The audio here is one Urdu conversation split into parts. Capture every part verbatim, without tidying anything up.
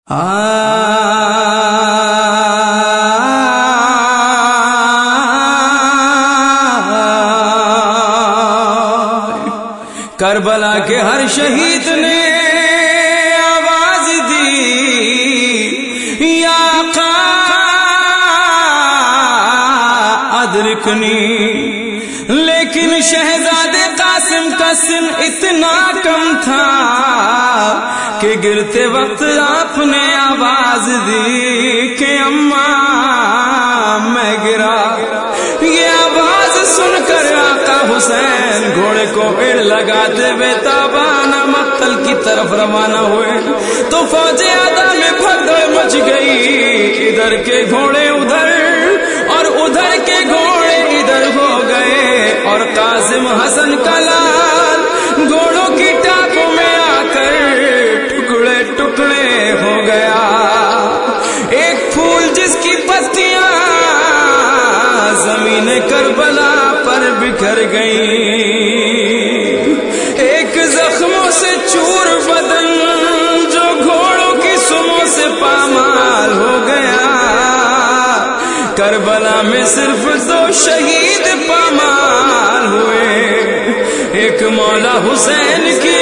کربلا کے ہر شہید نے آواز دی یا آقا ادرکنی، لیکن شہزادے قاسم کا سن اتنا کم تھا کہ گرتے وقت آپ نے آواز دی کہ اماں میں گرا۔ یہ آواز سن کر آقا حسین گھوڑے کو اڑ لگاتے ہوئے تابانہ مقتل کی طرف روانہ ہوئے تو فوج آدھا میں بھگدڑ مچ گئی، ادھر کے گھوڑے ادھر اور ادھر کے گھوڑے ادھر ہو گئے، اور قاسم حسن کا لال گھوڑوں کی ٹاپوں میں آ کر ٹکڑے ٹکڑے ہو گیا۔ ایک پھول جس کی پتیاں زمین کربلا پر بکھر گئی، ایک زخموں سے چور بدن جو گھوڑوں کی سموں سے پامال ہو گیا۔ کربلا میں صرف دو شہید پامال ہوئے، ایک مولا حسین کی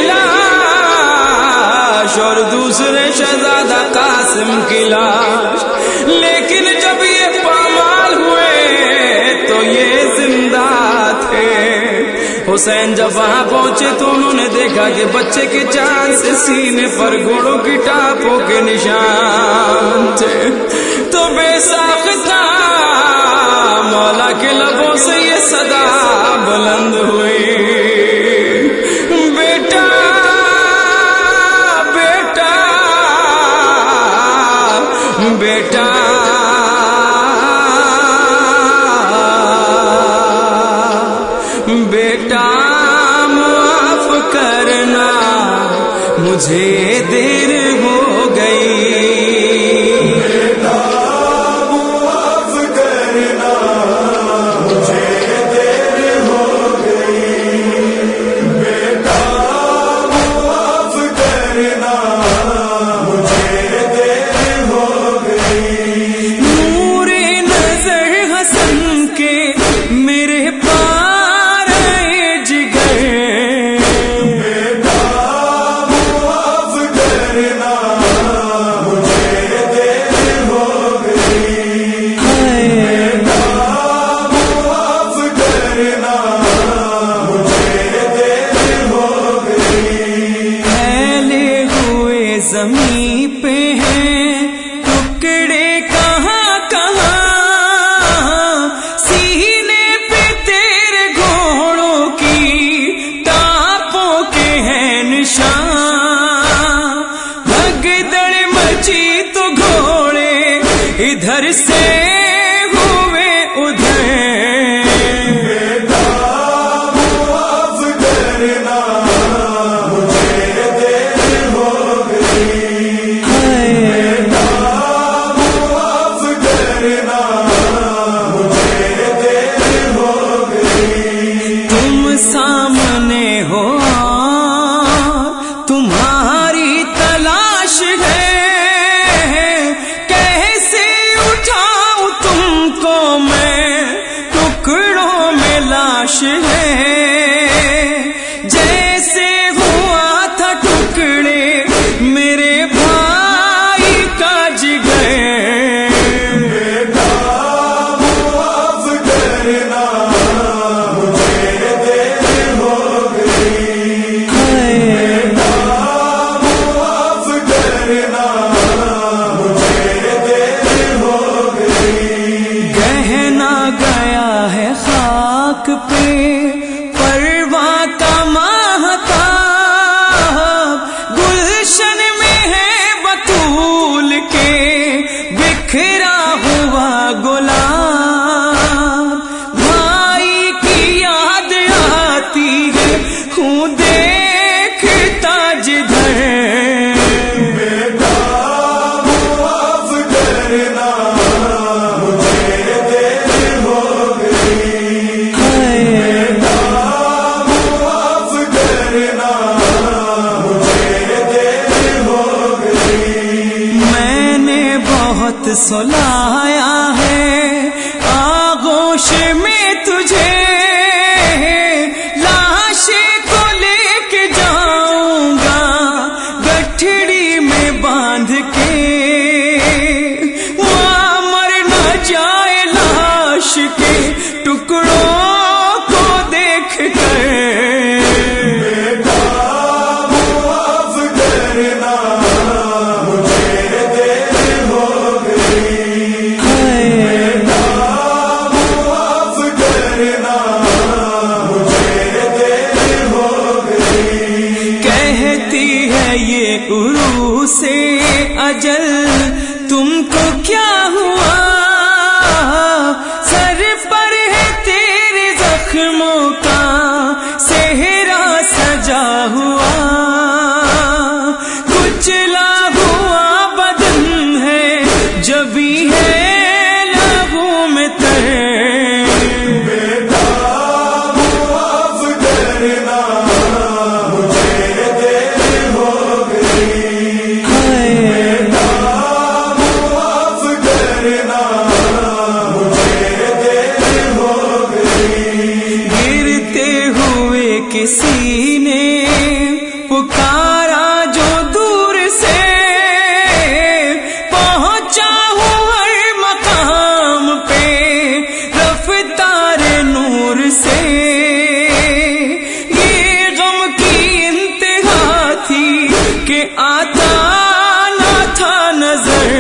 لاش اور دوسرے شہزادہ قاسم کی لاش، لیکن جب یہ پامال ہوئے تو یہ زندہ تھے۔ حسین جب وہاں پہنچے تو انہوں نے دیکھا کہ بچے کے چاند سے سینے پر گھوڑوں کی ٹاپوں کے نشان تھے، تو بے ساختہ مولا کے لبوں سے یہ صدا بلند ہوئی، بیٹا بیٹا بیٹا بیٹا معاف کرنا مجھے دیر ہو گئی، بیٹا معاف کرنا مجھے دیر ہو گئی، بیٹا معاف کرنا مجھے دیر ہو گئی۔ نور نظر حسن کے میرے پار جگر، بیٹا معاف کرنا مجھے دیر ہو گئی، بیٹا معاف کرنا مجھے دیر ہو گئی۔ پھیلے ہوئے زمین پہ ہیں ٹکڑے کہاں کہاں، سینے پہ تیرے گھوڑوں کی ٹاپوں کے ہیں نشان، بھگدڑ مچی تو گھوڑے ادھر سے ہوئے ادھر، بیٹا معاف کرنا مجھے دیر ہو گئی، بیٹا معاف کرنا مجھے دیر ہو گئی۔ تم سامنے ہو تمہاری تلاش ہے، کیسے اٹھاؤں بہت سلایا ہے آغوش میں تجھے، لاش کو لے کے جاؤں گا گٹھڑی میں باندھ کے، وہاں مر نہ جائے لاش کے ٹکڑوں کو دیکھ کر۔ سے اجل تم کو کیا ہوا، سر پر ہے تیرے زخموں کا صحرا سجا ہوا، کچلا ہوا بدن ہے جبھی ہے لہو میں تر۔ کسی نے پکارا جو دور سے، پہنچا ہوں ہر مقام پہ رفتار نور سے، یہ غم کی انتہا تھی کہ آتا نہ تھا نظر۔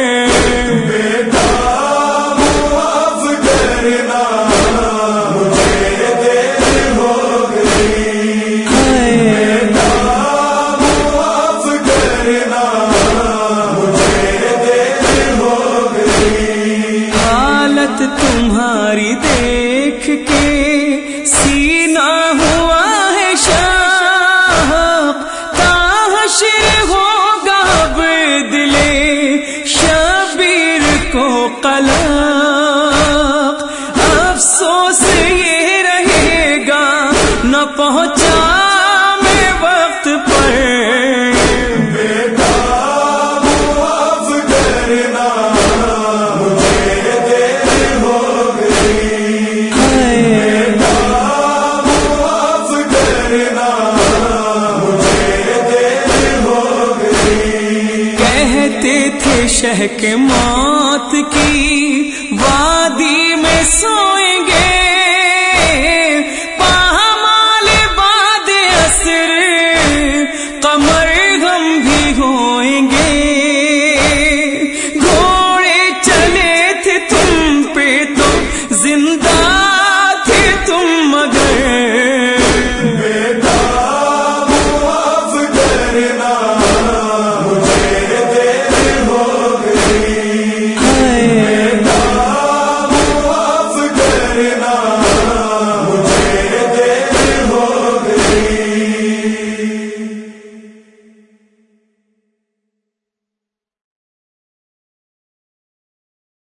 تمہاری دیکھ کے سینہ ہوا ہے شاق، تاحشر ہوگا اب دل شبیر کو قلق، افسوس یہ رہے گا نہ پہنچا میں وقت پر۔ شہ کے موت کی وادی میں سوئیں گے،